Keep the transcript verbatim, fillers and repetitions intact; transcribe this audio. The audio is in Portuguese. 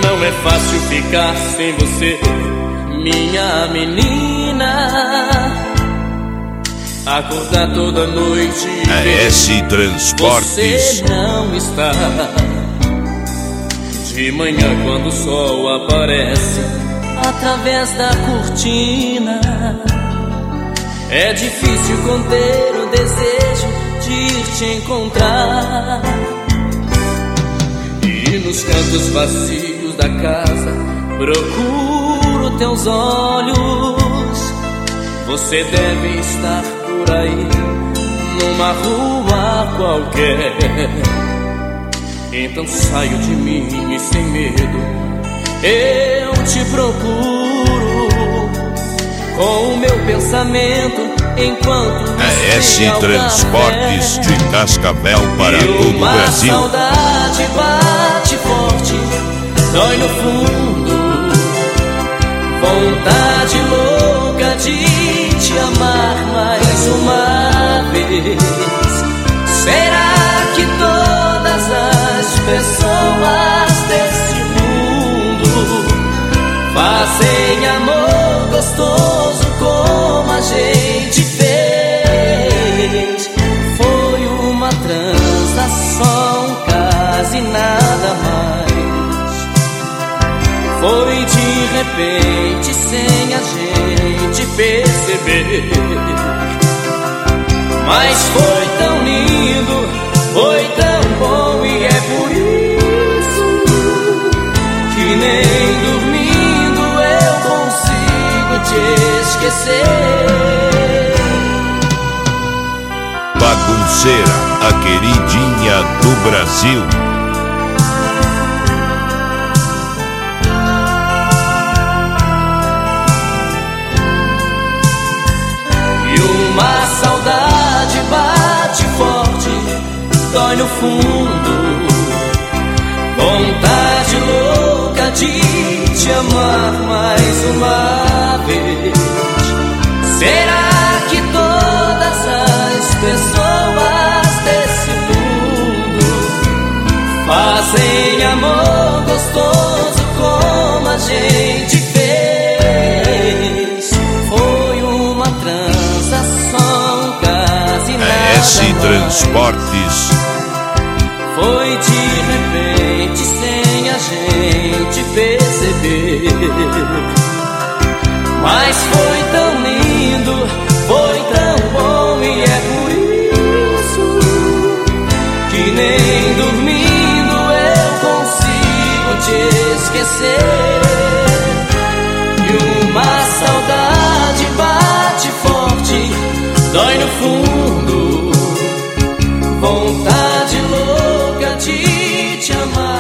Não é fácil ficar sem você, minha menina. Acordar toda noite e A S Transportes. Você não está. De manhã quando o sol aparece através da cortina, é difícil conter o desejo de ir te encontrar. E nos cantos vazios da casa procuro teus olhos. Você deve estar por aí, numa rua qualquer. Então saio de mim e sem medo eu te procuro, com o meu pensamento enquanto A S Transportes de Cascavel para todo o Brasil. Uma saudade bate forte, dói no fundo, vontade louca de te amar mais uma vez. Será que todas as pessoas desse mundo fazem amor gostoso como a gente fez? Foi uma transação, quase nada mais. Foi de repente, sem a gente perceber. Mas foi tão lindo, foi tão bom, e é por isso que nem dormindo eu consigo te esquecer. Bagunceira, a queridinha do Brasil. E uma saudade bate forte, dói no fundo, vontade louca de te amar mais uma vez. Será que todas as pessoas desse mundo fazem amor gostoso como a gente fez? Foi uma transação, quase nada A S mais. Transportes. Foi de repente, sem a gente perceber. Mas foi tão lindo, foi tão bom, e é por isso que nem dormindo eu consigo te esquecer. E uma saudade bate forte, dói no fundo, vontade louca de te amar.